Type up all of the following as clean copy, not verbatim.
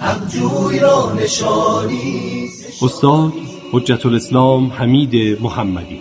حق جوی را نشانی. استاد حجت الاسلام حمید محمدی.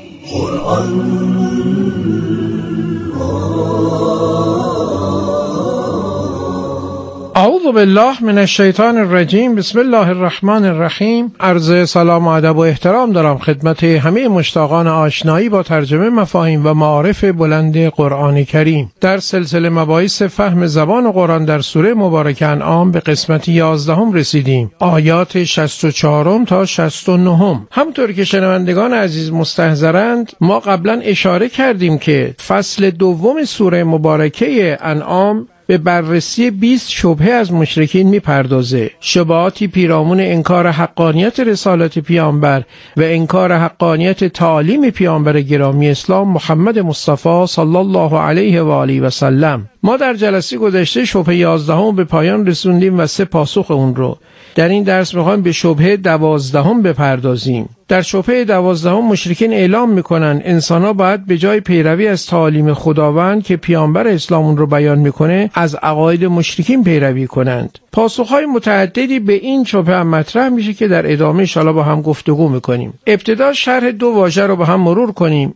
اعوذ بالله من الشیطان الرجیم. بسم الله الرحمن الرحیم. عرض سلام و ادب و احترام دارم خدمت همه مشتاقان آشنایی با ترجمه مفاهیم و معارف بلند قرآن کریم. در سلسله مباحث فهم زبان قرآن در سوره مبارکه انعام به قسمت 11 رسیدیم، آیات 64 تا 69. همطور که شنوندگان عزیز مستحضرند، ما قبلا اشاره کردیم که فصل دوم سوره مبارکه انعام به بررسی 20 شبهه از مشرکین میپردازه. شبهاتی پیرامون انکار حقانیت رسالت پیامبر و انکار حقانیت تعالیم پیامبر گرامی اسلام محمد مصطفی صلی الله علیه و آله و سلم. ما در جلسه گذشته شبهه 11 به پایان رسوندیم و 3 پاسخ اون رو. در این درس میخوایم به شبهه 12 بپردازیم. در شبهه 12 مشرکین اعلام میکنن انسان‌ها باید به جای پیروی از تعالیم خداوند که پیامبر اسلام اون رو بیان میکنه، از عقاید مشرکین پیروی کنند. پاسخ‌های متعددی به این شبهه مطرح میشه که در ادامه ان شاءالله با هم گفتگو میکنیم. ابتدا شرح 2 واژه رو با هم مرور کنیم.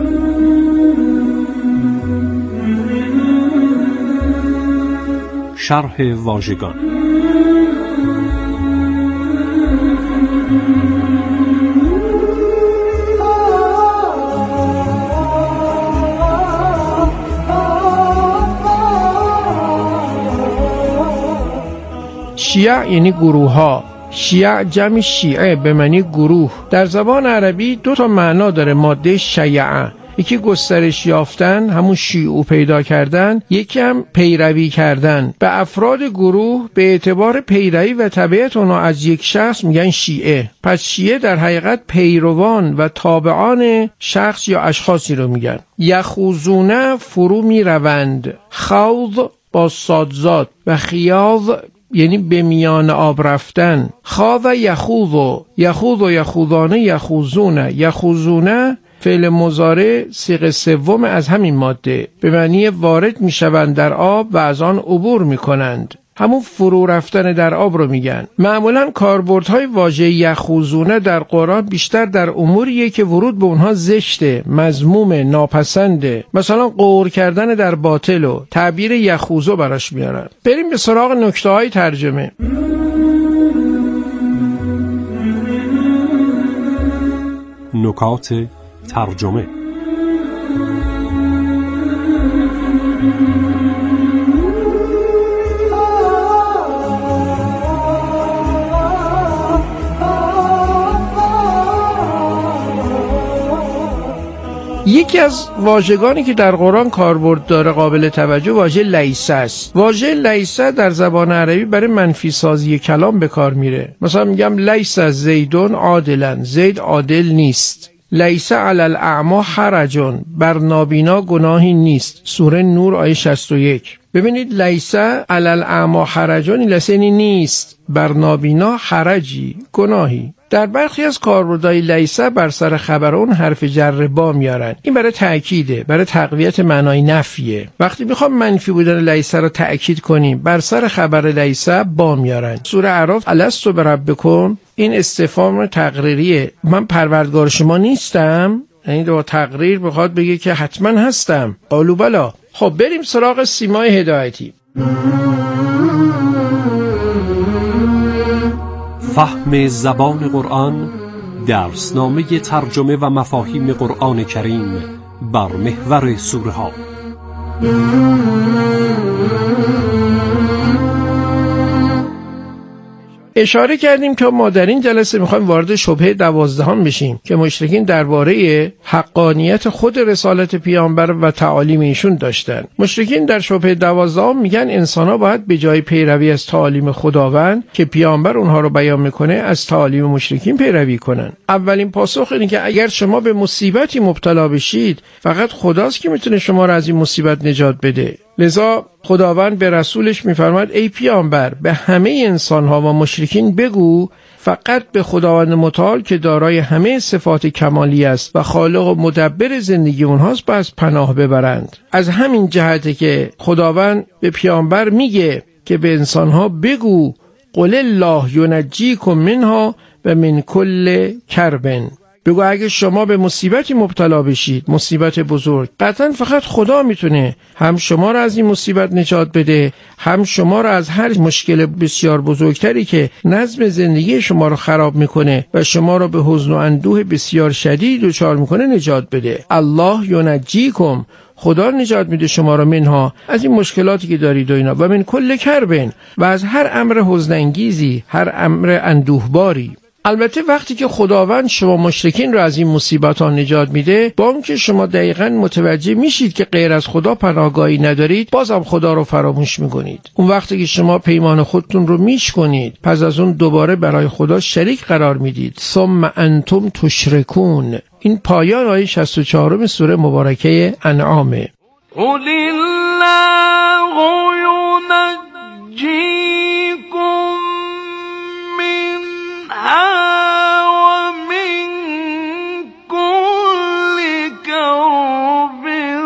شرح واژگان. شیعه یعنی گروه ها. شیعه جمع شیعه به معنی گروه. در زبان عربی 2 تا معنا داره ماده شیعه. یکی گسترش یافتن، همون شیوع پیدا کردن، یکی هم پیروی کردن. به افراد گروه به اعتبار پیروی و تبعیت اونا از یک شخص میگن شیعه. پس شیعه در حقیقت پیروان و تابعان شخص یا اشخاصی رو میگن. یخوضون فرو میروند. خوض با صادزاد و خیاض یعنی به میان آب رفتن. خاض یخوض، یخوض و یخوضانه، یخوضون. یخوضون فعل مضارع صیغه سوم از همین ماده، به معنی وارد میشوند در آب و از آن عبور میکنند. همون فرو رفتن در آب رو میگن. معمولا کاربردهای واژه یخوضونه در قرآن بیشتر در اموریه که ورود به اونها زشته، مذموم، ناپسنده. مثلا غور کردن در باطل و تعبیر یخوضو براش میارن. بریم به سراغ نکته‌های ترجمه. نکات ترجمه. یکی از واژگانی که در قرآن کاربرد داره قابل توجه واژه لیسه است. واژه لیسه در زبان عربی برای منفی سازی کلام به کار میره. مثلا میگم لیسه زیدون عادلا، زید عادل نیست. لیسه علی الاعمی حرج، بر نابینا گناهی نیست. سوره نور آیه 61. ببینید لیسه علی الاعمی حرج لسنی نیست، بر نابینا حرجی، گناهی. در برخی از کاربردهای لیسه بر سر خبر اون حرف جر با میارن. این برای تأکیده، برای تقویت معنای نفیه. وقتی میخوام منفی بودن لیسه رو تأکید کنیم، بر سر خبر لیسه با میارن. سوره اعراف الست بربکم، این استفهام تقریریه. من پروردگار شما نیستم؟ یعنی با تقریر بخواد بگه که حتما هستم. قالوا بلا. خب بریم سراغ سیمای هدایتی. فهم زبان قرآن، درسنامه ترجمه و مفاهیم قرآن کریم بر محور سوره ها. اشاره کردیم که ما در این جلسه میخوایم وارد شبهه 12 بشیم که مشرکین درباره حقانیت خود رسالت پیامبر و تعالیم ایشون داشتن. مشرکین در شبهه 12 میگن انسان‌ها باید به جای پیروی از تعالیم خداوند که پیامبر اونها رو بیان میکنه، از تعالیم مشرکین پیروی کنن. اولین پاسخ اینه که اگر شما به مصیبتی مبتلا بشید، فقط خداست که میتونه شما رو از این مصیبت نجات بده. لذا خداوند به رسولش میفرماید ای پیامبر به همه انسان‌ها و مشرکین بگو فقط به خداوند متعال که دارای همه صفات کمالی است و خالق و مدبر زندگی اونهاست باید پناه ببرند. از همین جهته که خداوند به پیامبر میگه که به انسان‌ها بگو قل الله ینجیکم منها و من کل کرب. بگو اگه شما به مصیبتی مبتلا بشید، مصیبت بزرگ، قطعا فقط خدا میتونه هم شما را از این مصیبت نجات بده، هم شما را از هر مشکل بسیار بزرگتری که نظم زندگی شما را خراب میکنه و شما را به حزن و اندوه بسیار شدید دچار میکنه نجات بده. الله ینجیکم، خدا نجات میده شما را منها، از این مشکلاتی که دارید و اینا، و من کل کرب، و از هر امر حزن انگیزی، هر امر اندوهباری. البته وقتی که خداوند شما مشرکین را از این مصیبت ها نجات میده، با اون که شما دقیقاً متوجه میشید که غیر از خدا پناهگاهی ندارید، بازم خدا رو فراموش میکنید. اون وقتی که شما پیمان خودتون رو میشکنید، پس از اون دوباره برای خدا شریک قرار میدید. ثم انتم تشرکون. این پایان آیه 64 سوره مبارکه انعامه. قل الله ینجیکم ومن كل كرب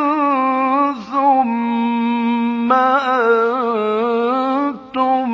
ثم أنتم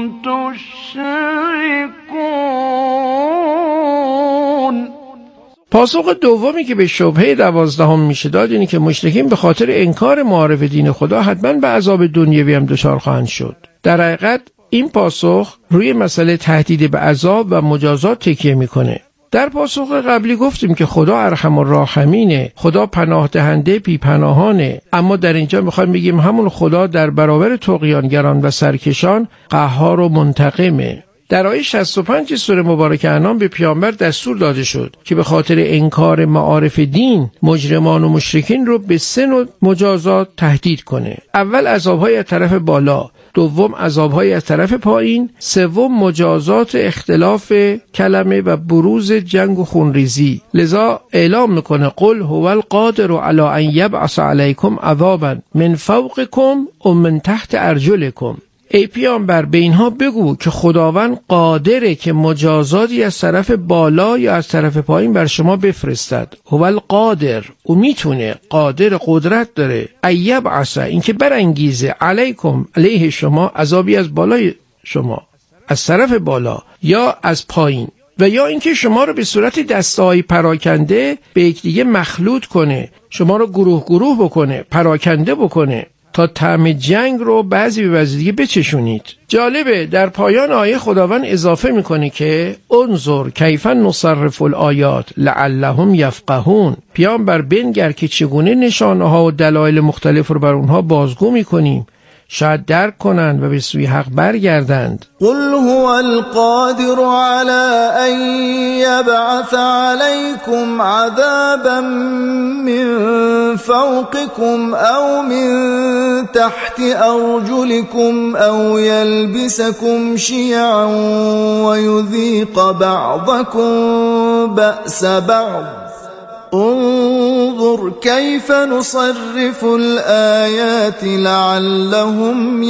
تشركون. پاسخ دومی که به شبهه 12 میشه داد اینه که مشرکین به خاطر انکار معارف دین خدا حتما به عذاب دنیوی هم دچار خواهند شد. در حقیقت این پاسخ روی مسئله تهدید به عذاب و مجازات تکیه میکنه. در پاسخ قبلی گفتیم که خدا ارحم الراحمینه، خدا پناه دهنده بی پناهانه، اما در اینجا میخوایم بگیم همون خدا در برابر طغیانگران و سرکشان قهار و منتقمه. در آیه 65 سوره مبارکه انعام به پیامبر دستور داده شد که به خاطر انکار معارف دین مجرمان و مشرکین رو به 3 نوع مجازات تهدید کنه. اول عذاب‌های از طرف بالا، دوم عذاب‌های از طرف پایین، سوم مجازات اختلاف کلمه و بروز جنگ و خونریزی. لذا اعلام میکنه قل هو القادر علی ان یبعث علیکم عذابا من فوقکم و من تحت ارجلکم. ای پیامبر به اینها بگو که خداوند قادره که مجازاتی از طرف بالا یا از طرف پایین بر شما بفرستد. هو القادر، او میتونه، قادر، قدرت داره. ایبعث، این که برانگیزه، علیکم، علیه شما، عذابی از بالای شما، از طرف بالا یا از پایین، و یا اینکه شما رو به صورت دسته‌های پراکنده به یکدیگه مخلوط کنه، شما رو گروه گروه بکنه، پراکنده بکنه تا طعم جنگ رو بعضی به بعضی دیگه بچشونید. جالبه در پایان آیه خداوند اضافه میکنه که انظر کیف نصرف الآیات لعلهم یفقهون. پیامبر بنگر که چگونه نشانه ها و دلایل مختلف رو بر اونها بازگو میکنیم، شاید درک کنند و به سوی حق برگردند. قل هو القادر على ان يبعث عليكم عذابا من فوقكم او من تحت ارجلكم او يلبسكم شيعا ويذيق بعضكم بأس بعض انظر كيف نصرف الآيات لعلهم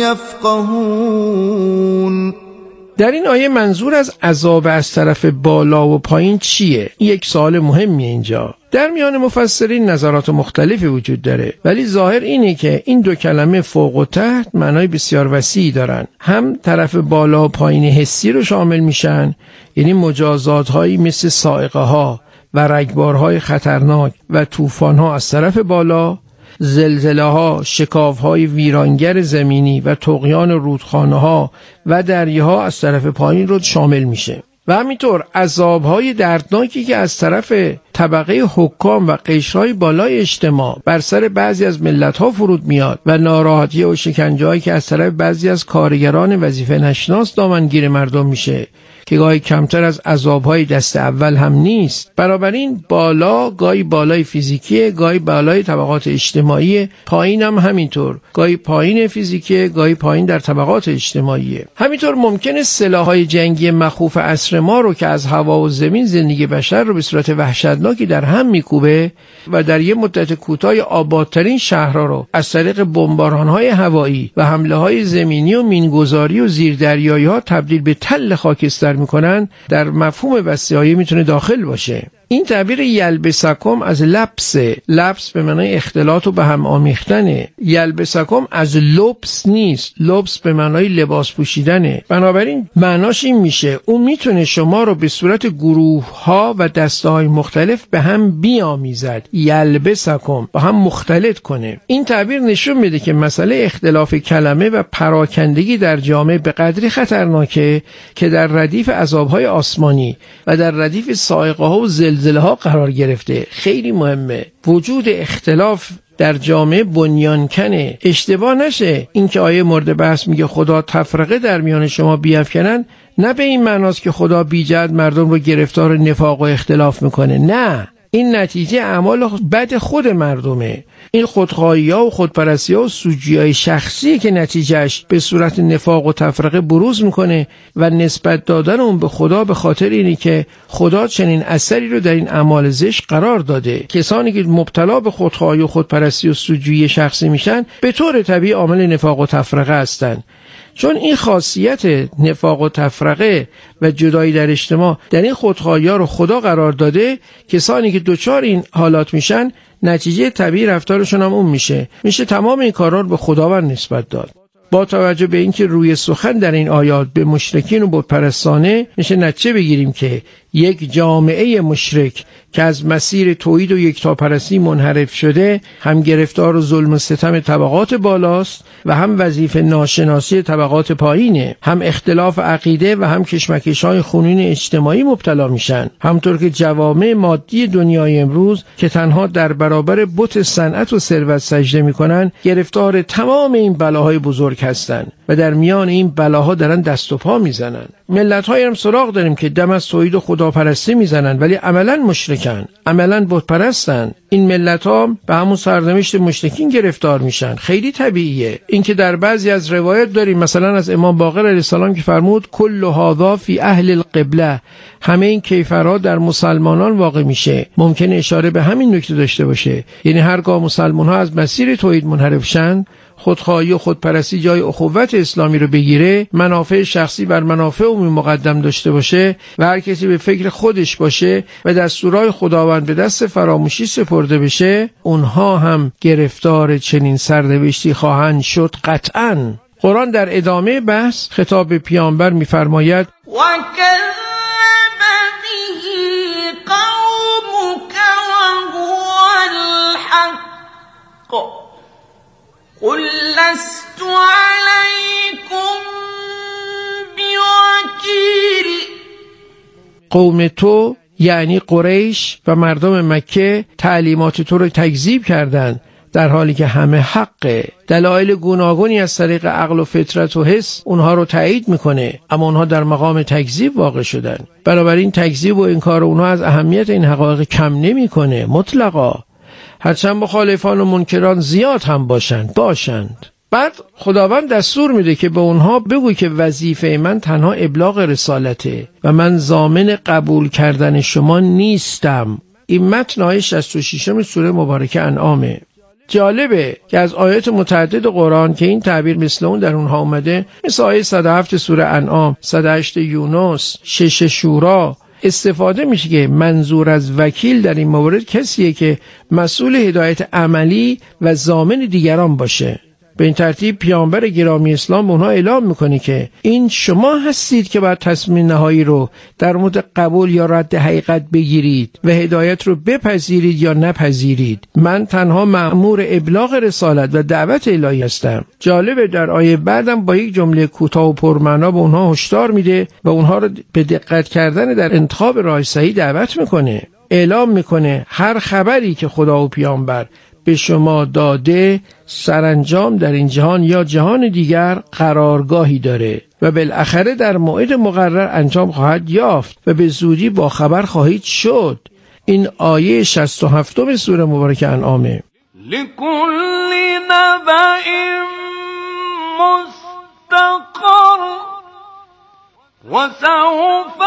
يفقهون. در این آیه منظور از عذاب از طرف بالا و پایین چیه؟ یک سوال مهمی اینجا. در میان مفسرین نظرات مختلفی وجود داره، ولی ظاهر اینه که این دو کلمه فوق و تحت معنای بسیار وسیعی دارن. هم طرف بالا و پایین حسی رو شامل میشن، یعنی مجازات هایی مثل صاعقه ها و رگبارهای خطرناک و طوفان‌ها از طرف بالا، زلزله‌ها، شکاف‌های ویرانگر زمینی و طغیان رودخانه‌ها و دریاها از طرف پایین رو شامل میشه. و همینطور عذاب‌های دردناکی که از طرف طبقه حکام و قشرهای بالای اجتماع بر سر بعضی از ملت‌ها فرود میاد و ناراحتی و شکنجه‌هایی که از طرف بعضی از کارگران وظیفه نشناس دامنگیر مردم میشه که گاهی کمتر از عذاب‌های دست اول هم نیست. بنابراین بالا گاهی بالای فیزیکیه، گاهی بالای طبقات اجتماعی، پایین هم همینطور، گاهی پایین فیزیکیه، گاهی پایین در طبقات اجتماعیه. همینطور ممکنه سلاح‌های جنگی مخوف عصر ما رو که از هوا و زمین زندگی بشر رو به صورت وحشتناکی در هم میکوبه و در یه مدت کوتاه آبادترین شهرها رو از طریق بمباران‌های هوایی و حمله‌های زمینی و مینگذاری و زیردریایی‌ها تبدیل به تل خاکستر میکنن، در مفهوم وسیعی میتونه داخل باشه. این تعبیر یلبسکم از لبس به معنای اختلاط و به هم آمیختنه. یلبسکم از لبس نیست، لبس به معنای لباس پوشیدنه. بنابراین معناش این میشه اون میتونه شما رو به صورت گروه ها و دسته های مختلف به هم بیامیزد، یلبسکم، با هم مختلط کنه. این تعبیر نشون میده که مسئله اختلاف کلمه و پراکندگی در جامعه به قدری خطرناکه که در ردیف عذاب‌های آسمانی و در ردیف صاعقه‌ها و زلزله‌ها قرار گرفته. خیلی مهمه. وجود اختلاف در جامعه بنیانکنه. اشتباه نشه اینکه آیه مورد بحث میگه خدا تفرقه در میان شما بیفکنن، نه به این معناست که خدا بیجد مردم رو گرفتار نفاق و اختلاف میکنه. نه، این نتیجه اعمال بد خود مردمه. این خودخواهی‌ها و خودپرستی‌ها و سوجی‌های شخصی که نتیجهش به صورت نفاق و تفرقه بروز میکنه و نسبت دادن اون به خدا به خاطر اینی که خدا چنین اثری رو در این اعمال زشت قرار داده. کسانی که مبتلا به خودخواهی و خودپرستی و سوجی‌های شخصی میشن به طور طبیعی عامل نفاق و تفرقه هستن. چون این خاصیت نفاق و تفرقه و جدایی در اجتماع در این خودخواهی‌ها رو خدا قرار داده، کسانی که دوچار این حالات میشن نتیجه طبیعی رفتارشون هم اون میشه تمام این کارا رو به خداوند نسبت داد. با توجه به اینکه روی سخن در این آیات به مشرکین و بتپرستانه میشه نتیجه بگیریم که یک جامعه مشرک که از مسیر توحید و یکتاپرستی منحرف شده هم گرفتار و ظلم و ستم طبقات بالاست و هم وظیفه ناشناسی طبقات پایینه، هم اختلاف عقیده و هم کشمکش‌های خونین اجتماعی مبتلا میشن. همطور که جوامع مادی دنیای امروز که تنها در برابر بت صنعت و ثروت سجده میکنن گرفتار تمام این بلاهای بزرگ هستن و در میان این بلاها دارن دست و پا میزنن. ملت‌هایی هم سراغ داریم که دم از توحید و خداپرستی میزنن ولی عملاً مشرکن، عملاً بت پرستن. این ملت‌ها به همون سرنوشت مشرکین گرفتار میشن. خیلی طبیعیه. اینکه در بعضی از روایت داریم مثلا از امام باقر علیه السلام که فرمود کل هذا فی اهل القبله، همه این کیفرها در مسلمانان واقع میشه. ممکنه اشاره به همین نکته داشته باشه، یعنی هرگاه مسلمان‌ها از مسیر توحید منحرف شن، خودخواهی و خودپرستی جای اخوت اسلامی رو بگیره، منافع شخصی بر منافع عمومی مقدم داشته باشه و هر کسی به فکر خودش باشه و دستورهای خداوند به دست فراموشی سپرده بشه، اونها هم گرفتار چنین سرنوشتی خواهند شد قطعاً. قرآن در ادامه بحث خطاب به پیامبر می‌فرماید قل لست عليكم بوكيل. قوم تو یعنی قریش و مردم مکه تعلیمات تو رو تکذیب کردند در حالی که همه حقه. دلایل گوناگونی از طریق عقل و فطرت و حس اونها رو تایید میکنه، اما اونها در مقام تکذیب واقع شدن. بنابراین تکذیب و انکار اونها از اهمیت این حقایق کم نمیکنه مطلقا، هرچند مخالفان و منکران زیاد هم باشند. بعد خداوند دستور میده که به اونها بگوی که وظیفه من تنها ابلاغ رسالته و من ضامن قبول کردن شما نیستم. این متن آیه 66 سوره مبارکه انعامه. جالبه که از آیات متعدد قرآن که این تعبیر مثل اون در اونها اومده، مثل آیه 107 سوره انعام، 108 یونس، 6 شورا، استفاده میشه که منظور از وکیل در این مورد کسیه که مسئول هدایت عملی و ضامن دیگران باشه. به این ترتیب پیامبر گرامی اسلام به اونها اعلام میکنه که این شما هستید که باید تصمیم نهایی رو در مورد قبول یا رد حقیقت بگیرید و هدایت رو بپذیرید یا نپذیرید. من تنها مأمور ابلاغ رسالت و دعوت الهی هستم. جالبه در آیه بعدم با یک جمله کوتاه و پرمعنا به اونها هشدار میده و اونها رو به دقت کردن در انتخاب راه صحیح دعوت میکنه. اعلام میکنه هر خبری که خدا و پیامبر به شما داده سرانجام در این جهان یا جهان دیگر قرارگاهی داره و بالاخره در موعد مقرر انجام خواهد یافت و به زودی با خبر خواهید شد. این آیه 67 سوره مبارکه انعامه. لكل نبأ مستقر وسوف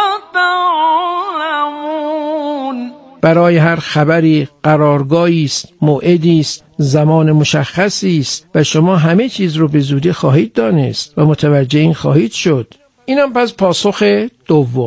تعلمون. برای هر خبری قرارگاهی است، موعدی است، زمان مشخصی است و شما همه چیز رو به زودی خواهید دانست و متوجه این خواهید شد. اینم پس پاسخ دوم.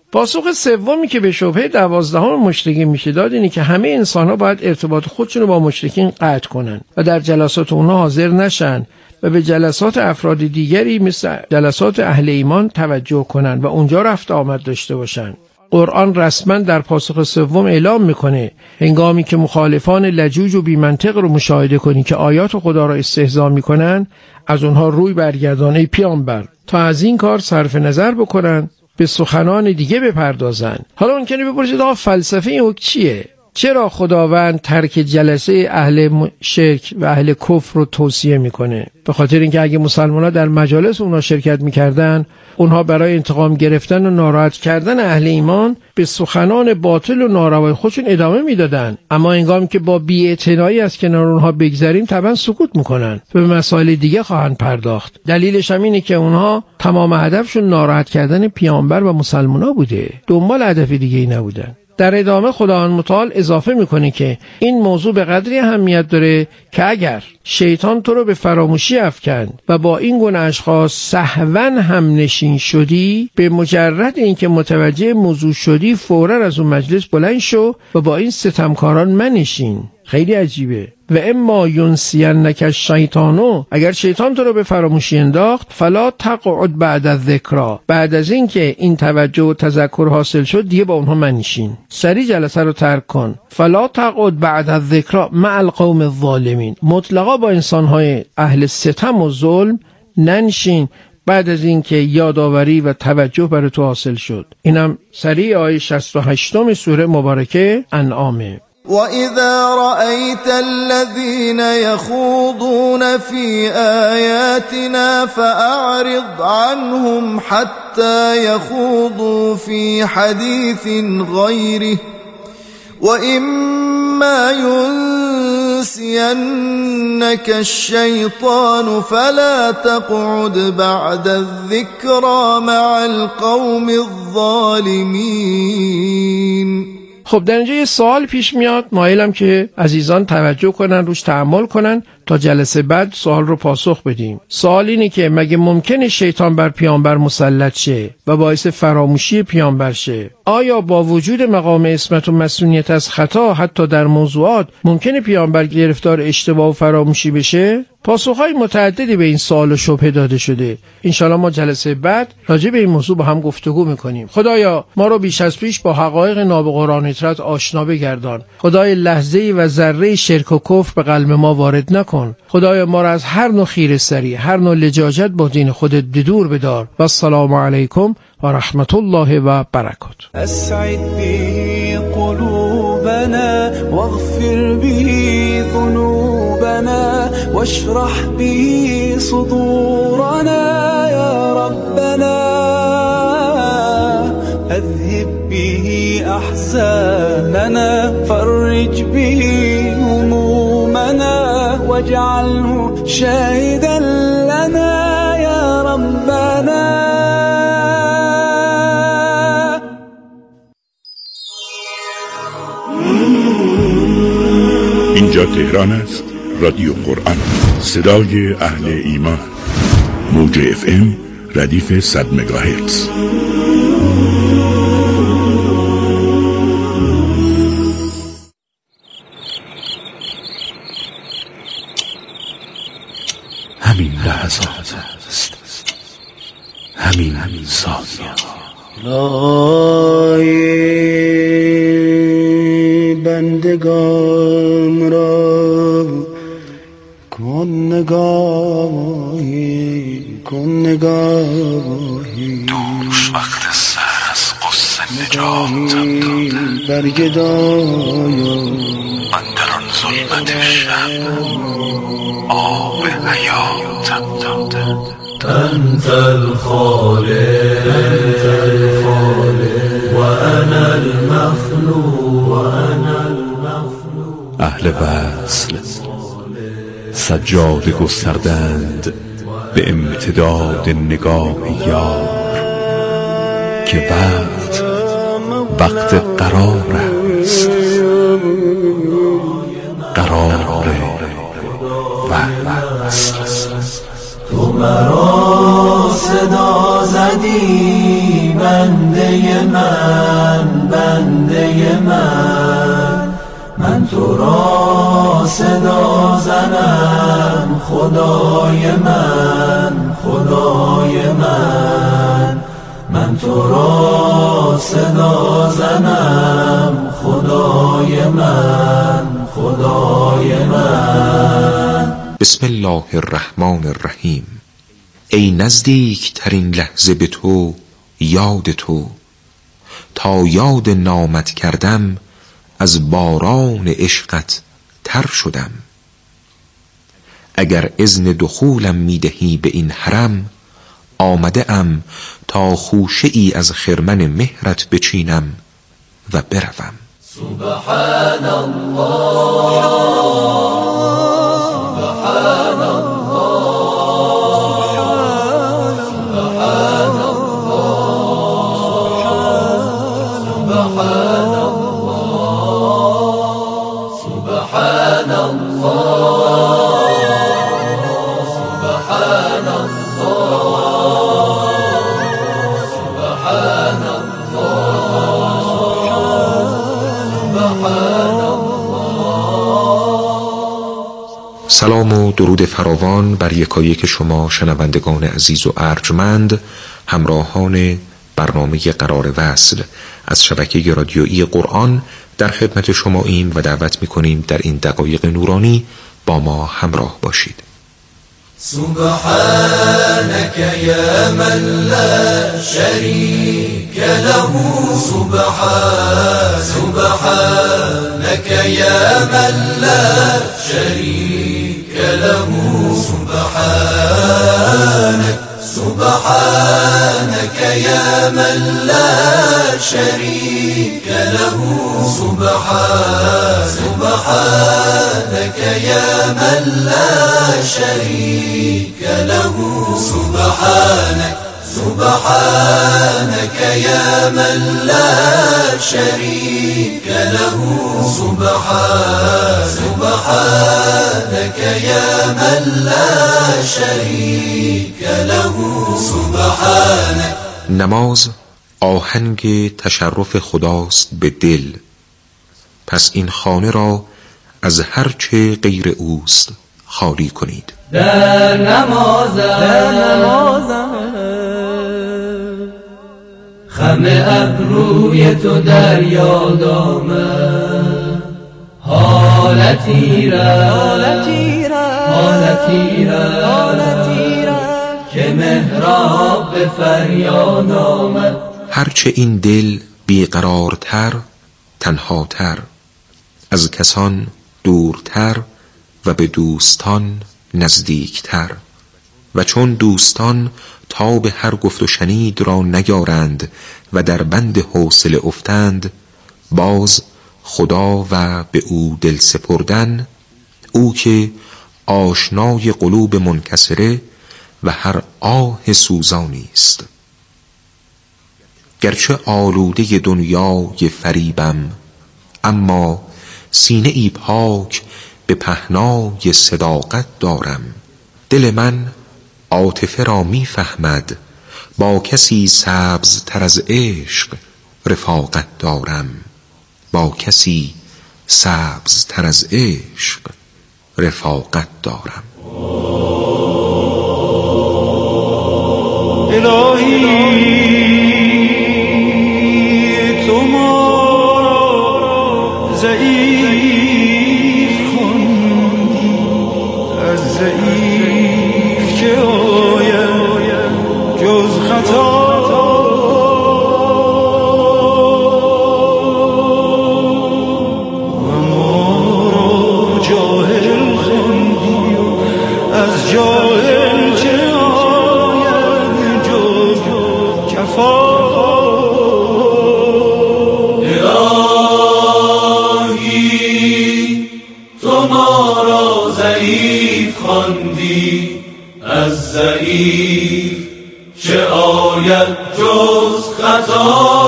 پاسخ سومی که به شبهه 12 مشرکین میشه داد اینه که همه انسان‌ها باید ارتباط خودشون رو با مشرکین قطع کنن و در جلسات اونها حاضر نشن و به جلسات افراد دیگری مثل جلسات اهل ایمان توجه کنن و اونجا رفت آمد داشته باشن. قرآن رسما در پاسخ سوم اعلام میکنه هنگامی که مخالفان لجوج و بی‌منطق رو مشاهده کنی که آیات خدا را استهزا میکنن، از اونها روی برگردان ای پیامبر تا از این کار صرف نظر بکنن، به سخنان دیگه بپردازن. حالا ممکنه بپرسید آقا فلسفه این چیه؟ چرا خداوند ترک جلسه اهل شرک و اهل کفر رو توصیه میکنه؟ به خاطر اینکه اگه مسلمان‌ها در مجالس اونها شرکت میکردن، اونها برای انتقام گرفتن و ناراحت کردن اهل ایمان به سخنان باطل و ناروای خودشون ادامه میدادن. اما هنگامی که با بی‌اعتنایی از کنار اونها بگذریم طبعا سکوت میکنن، به مسائل دیگه خواهند پرداخت. دلیلش هم اینه که اونها تمام هدفشون ناراحت کردن پیامبر و مسلمان‌ها بوده، دنبال هدف دیگه‌ای نبودن. در ادامه خداوند متعال اضافه میکنه که این موضوع به قدری اهمیت داره که اگر شیطان تو رو به فراموشی افکند و با این گونه اشخاص سهوا هم نشین شدی، به مجرد اینکه متوجه موضوع شدی فوراً از اون مجلس بلند شو و با این ستمکاران منشین. خیلی عجیبه. و اما ینسینک الشیطانو، اگر شیطان تو رو به فراموشی انداخت، فلا تقعد بعد الذکرا، بعد از اینکه این توجه و تذکر حاصل شد دیگه با اونها منشین، سری جلسه رو ترک کن. فلا تقعد بعد الذکرا مع القوم الظالمین، مطلقا با انسانهای اهل ستم و ظلم ننشین بعد از اینکه یادآوری و توجه بر تو حاصل شد. اینم سریع آیه 68 سوره مبارکه انعامه. وَإِذَا رَأَيْتَ الَّذِينَ يَخُوضُونَ فِي آيَاتِنَا فَأَعْرِضْ عَنْهُمْ حَتَّى يَخُوضُوا فِي حَدِيثٍ غَيْرِهِ وَإِمَّا يُنْسِيَنَّكَ الشَّيْطَانُ فَلَا تَقْعُدْ بَعْدَ الذِّكْرَى مَعَ الْقَوْمِ الظَّالِمِينَ. خب در اینجا یه سوال پیش میاد، مایلم که عزیزان توجه کنن، روش تأمل کنن تا جلسه بعد سوال رو پاسخ بدیم. سوال اینه که مگه ممکنه شیطان بر پیامبر مسلط شه و باعث فراموشی پیامبر شه؟ آیا با وجود مقام عصمت و مسئولیت از خطا حتی در موضوعات ممکنه پیامبر گرفتار اشتباه و فراموشی بشه؟ پاسخهای متعددی به این سوال و شبهه داده شده. انشالله ما جلسه بعد راجع به این موضوع با هم گفتگو میکنیم. خدایا ما رو بیش از پیش با حقایق ناب قرآن اطرت آشنا بگردان. خدای لحظه‌ای و ذره شرک و کفر به قلب ما وارد نکن. خدایا ما را از هر نوع خیره‌سری، هر نوع لجاجت با دین خودت دور بدار. و السلام علیکم و رحمت الله و برکاته. اسعد به قلوبنا واغفر به ذنوبنا واشرح به صدورنا يا ربنا اذهب به احزاننا فرج به همومنا واجعله شاهدا لنا يا ربنا. اینجا تهران است، رادیو قرآن، صدای اهل ایمان، موج FM ردیف 100 مگاهرتز. همین لحظات است، همین ثانیه لای بندگان را کن نگاهی دوش وقت سر از قصه نجاتم داده برگدایا من در آن ظلمت شب آب حیاتم داده. أنت الخالق وأنا المخلوق اهل وصل سجاده گستردند به امتداد نگاه یار که وقت قرار است، قرار وصل. تو مرا صدا زدی بنده من من تو را صدا زنم خدای من من تو را صدا زنم خدای من بسم الله الرحمن الرحیم. ای نزدیک ترین لحظه به تو یاد تو، تا یاد نامت کردم از باران عشقت تر شدم. اگر اذن دخولم میدهی به این حرم، آمده ام تا خوشه ای از خرمن مهرت بچینم و بروم. سبحان الله سلام و درود فراوان بر یکایک شما شنوندگان عزیز و ارجمند، همراهان برنامه قرار وصل از شبکه رادیویی قرآن در خدمت شما ایم و دعوت می‌کنیم در این دقایق نورانی با ما همراه باشید. سبحانك يا من لا شريك له سبحانك يا من لا شريك له سبحانك يا من لا شريك له سبحانك يا من لا شريك له سبحانك يا من لا شريك له سبحانك يا من لا شريك له نماز آهنگ تشرف خداست به دل، پس این خانه را از هر چه غیر اوست خالی کنید. در نمازم خم ابروی تو در یاد آمد، حالتی را که محراب به فریاد آمد. هرچه این دل بیقرارتر، تنهاتر، از کسان دورتر و به دوستان نزدیکتر، و چون دوستان تا به هر گفت و شنید را نیارند و در بند حوصله افتند، باز خدا و به او دل سپردن، او که آشنای قلوب منکسره و هر آه سوزانی است. گرچه آلوده دنیای فریبم، اما سینه ای پاک به پهنای صداقت دارم. دل من عاطفه را می فهمد، با کسی سبز تر از عشق رفاقت دارم. با کسی سبز تر از عشق رفاقت دارم. الهی تو ما ضعیف خوندی، از ضعیف که آید جز خطا، و ما را جاهل خوندی، از جاهل چه آید جز کفا. الهی تو ما را ضعیف خواندی، از ضعیف چه آید جز خطا،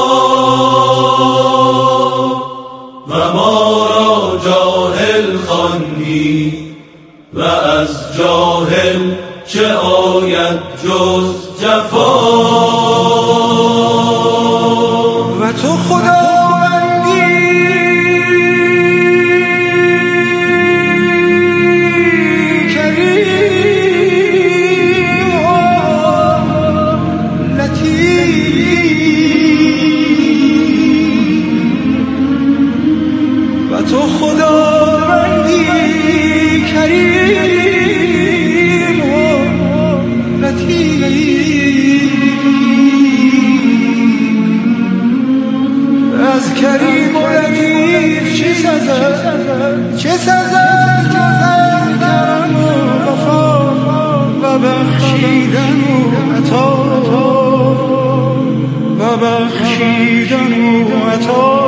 و ما را جاهل خواندی، و از جاهل چه آید جز جفا. و تو خداوندی چه سزد جز از کرم و وفا و بخشیدن و عطا و بخشیدن و عطا.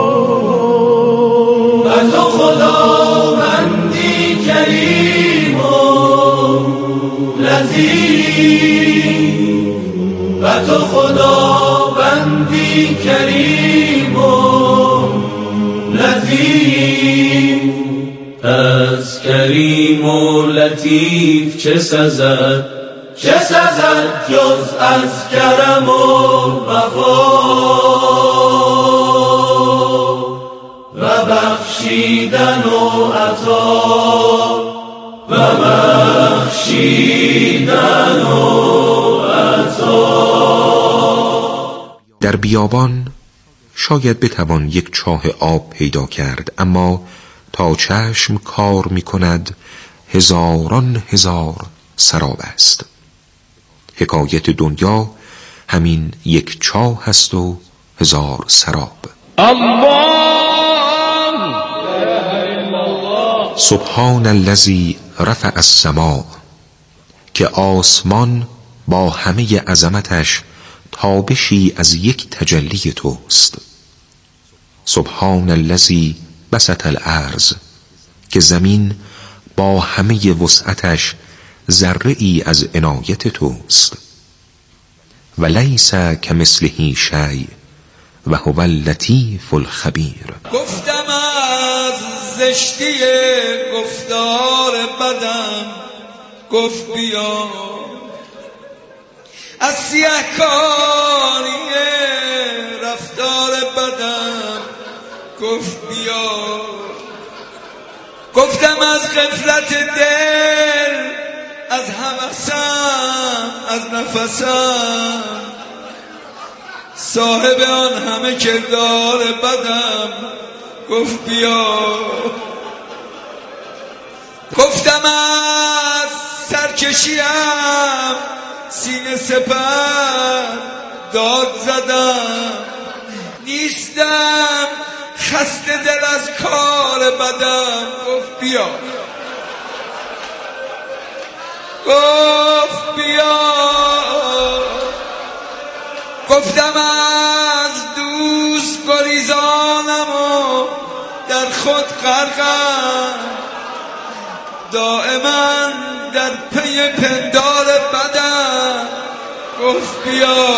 و تو خداوندی کریم و لطیف، و تو خداوندی کریم و لطیف. از کریم و لطیف چه سزد، چه سزد جز از کرم و وفا و بخشیدن و عطا و بخشیدن و عطا. در بیابان شاید بتوان یک چاه آب پیدا کرد، اما تا چشم کار می کند هزاران هزار سراب است. حکایت دنیا همین یک چاه است و هزار سراب. سبحان الذی رفع السماء، که آسمان با همه عظمتش تابشی از یک تجلی توست. سبحان الذی بسط الارض، که زمین با همه وسعتش ذره‌ای از عنایت توست. و لیس کمثله شیء و هو اللطیف الخبیر. گفتم از زشتی گفتار بدم، گفت بیا از سیه‌کاری رفتار بدم، گفت بیا. گفتم از غفلت دل، از هوسم، از نفسم، صاحب آن همه کردار بدم، گفت بیا. گفتم از سرکشیم سینه سپر داد زدم، نیستم خسته دل از کار بدم، گفت بیا. گفت بیا. گفتم از دوست گریزانم و در خود غرقم، دائما در پی پندار بدم، گفت بیا.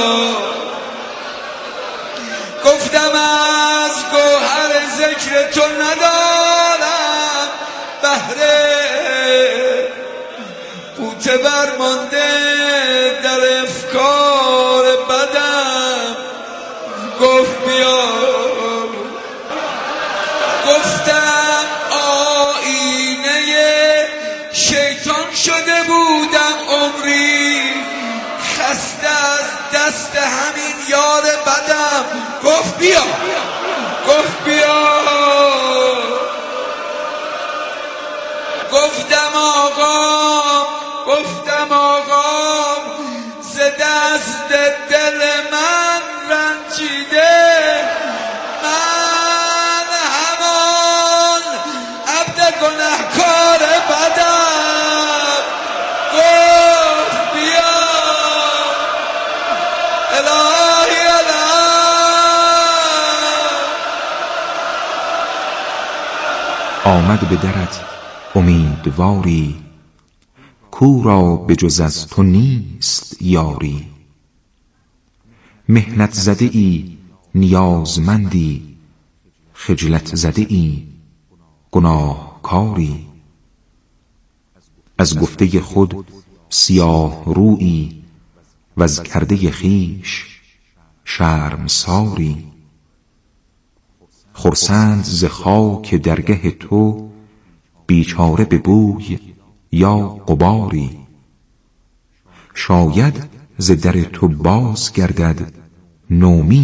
گفتم از گوهر ذکر تو ندارم بهره، غوطه برمانده در افکار بدم، گفت بیا. گفتم آینه شیطان شده بودم عمری، خسته از دست همین یار بدم، گفت بیا. گفت بیا. گفتم آقام، گفتم آقام، ز دست دل من رنجیده، من همان عبد گنهکار بدم، گفت بیا. الهی آمد به درت امیدواری، کو را به جز از تو نیست یاری. محنت زده ای نیازمندی، خجلت زده ای گناهکاری. از گفته خود سیاه رویی، و از کرده خیش شرمساری. خرسند ز خاک درگه تو، بیچاره به بوی یا غباری. شاید ز در تو باز گردد نومی